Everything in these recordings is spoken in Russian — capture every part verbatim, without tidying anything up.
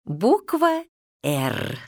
Буква «Р».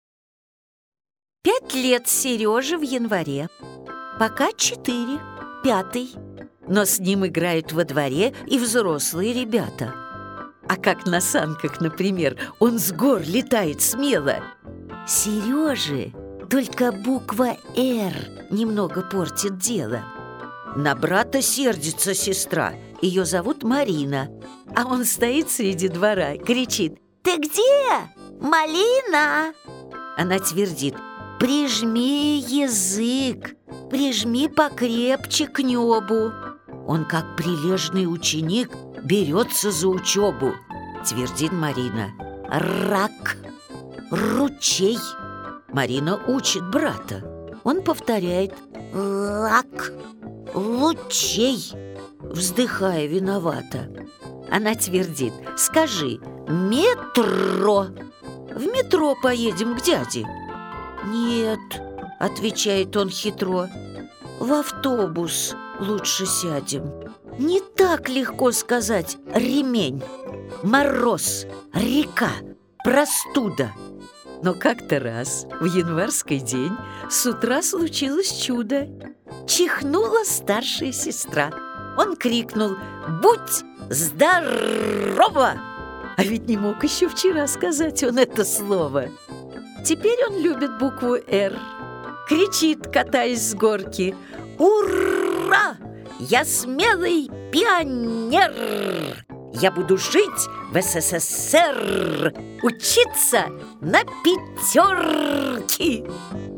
Пять лет Сереже в январе. Пока четыре, пятый. Но с ним играют во дворе и взрослые ребята. А как на санках, например, он с гор летает смело. Сереже только буква «Р» немного портит дело. На брата сердится сестра. Ее зовут Марина. А он стоит среди двора, кричит: «Ты где, малина?» Она твердит: «Прижми язык, прижми покрепче к небу». Он, как прилежный ученик, берется за учебу. Твердит Марина: «Рак, ручей». Марина учит брата. Он повторяет: «Рак, лучей», вздыхая виновато. Она твердит: «Скажи: метро. В метро поедем к дяде». «Нет», — отвечает он хитро, «в автобус лучше сядем». Не так легко сказать ремень, мороз, река, простуда. Но как-то раз в январский день с утра случилось чудо. Чихнула старшая сестра. Он крикнул: «Будь здорова!» А ведь не мог еще вчера сказать он это слово. Теперь он любит букву «Р». Кричит, катаясь с горки: «Ура! Я смелый пионер! Я буду жить в СССР, учиться на пятерки!»